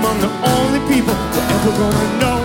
I'm the only people we're ever gonna know.